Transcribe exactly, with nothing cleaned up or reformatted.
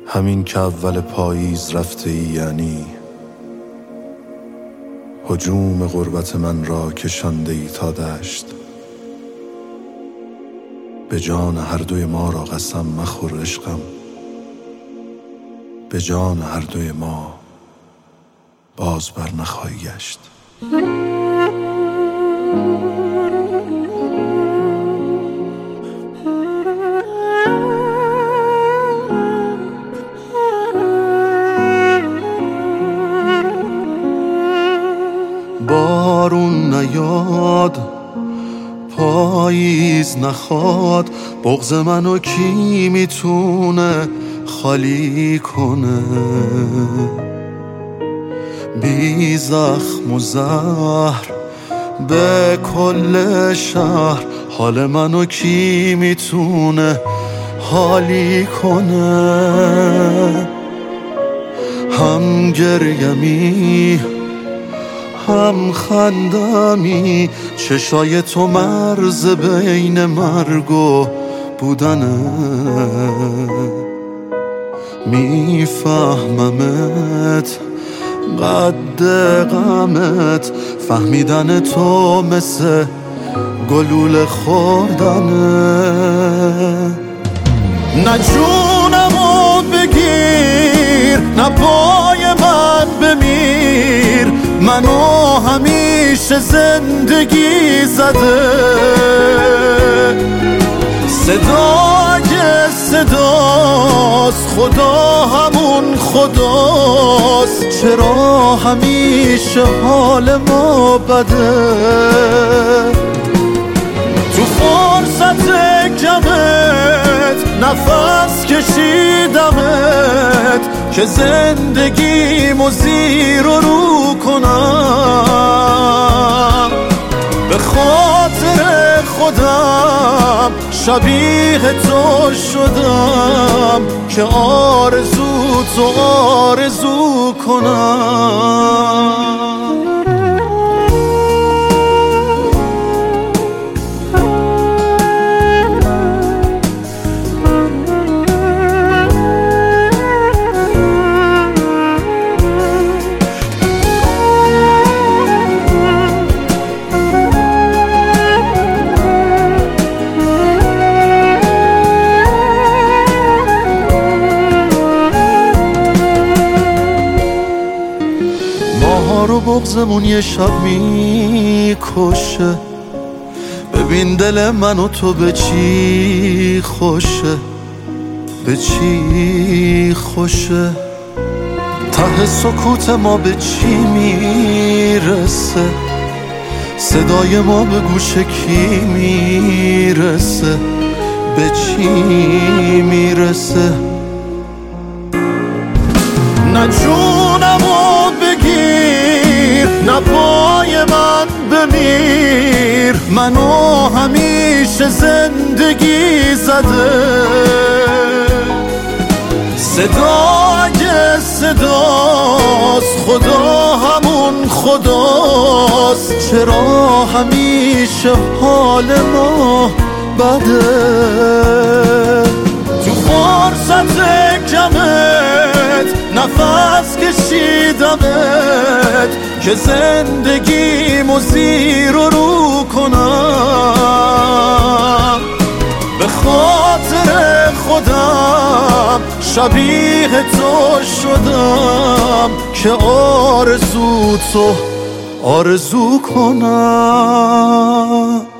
همین که اول پاییز رفته ای، یعنی هجوم غربت من را کشانده ای تا دشت. به جان هر دوی ما را قسم مخور عشقم، به جان هر دوی ما باز بر نخواهی گشت. بارون نیاد، پاییز نخواد، بغض منو کی میتونه خالی کنه؟ بی زخم و زهر به کل شهر، حال منو کی میتونه حالی کنه؟ هم گریمی هم خندمی، چشای تو مرز بین مرگ و بودنه. میفهممت قد غمت، فهمیدن تو مثل گلوله خوردنه. نه جونمو بگیر، نه پای من بمیر، منو همیشه زندگی زده. صدا اگه صداست، خدا همون خداست، چرا همیشه حال ما بده؟ تو فرصت کمت نفس کشیدمت که زندگیمو زیر و رو کنم. به خاطر خودم شبیه تو شدم که آرزو تو آرزو کنم. رو بغضمون یه شب میکشه، ببین دل من و تو به چی خوشه، به چی خوشه. ته سکوت ما به چی میرسه، صدای ما به گوش کی میرسه، به چی میرسه؟ نه جونمو بگیر، نه پای من بمیر، منو همیشه زندگی زده. صدا اگه صداست، خدا همون خداست، چرا همیشه حال ما بده؟ تو فرصت کمت نفس کشیدمت که زندگیمو زیر و رو کنم. به خاطر خودم شبیه تو شدم که آرزو تو آرزو کنم.